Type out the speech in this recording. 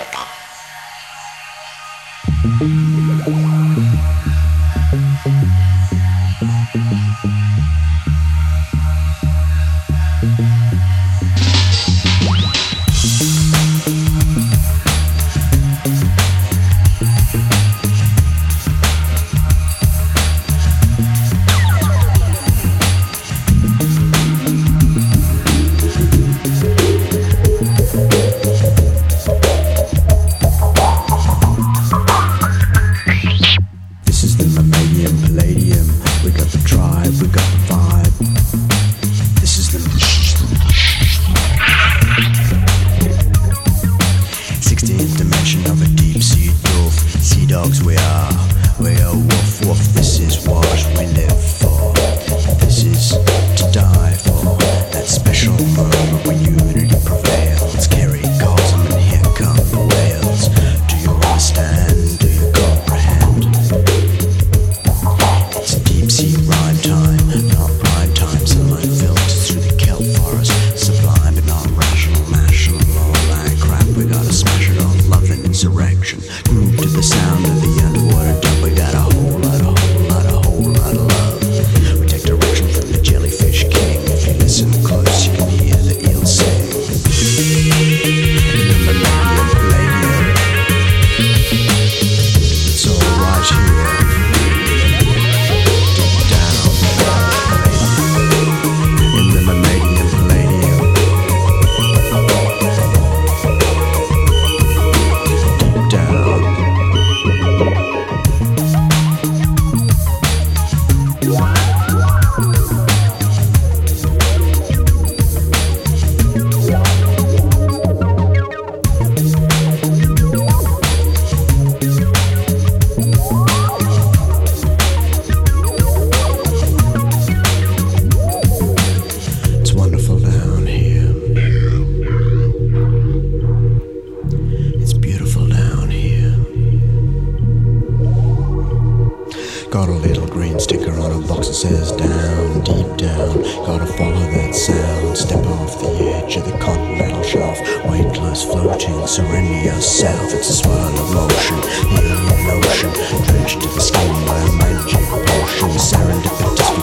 Got a little green sticker on a box that says down, deep down. Gotta follow that sound, step off the edge of the continental shelf. Weightless, floating, surrender yourself. It's a swirl of motion, the alien ocean, drenched to the skin by a magic potion. Serendipitous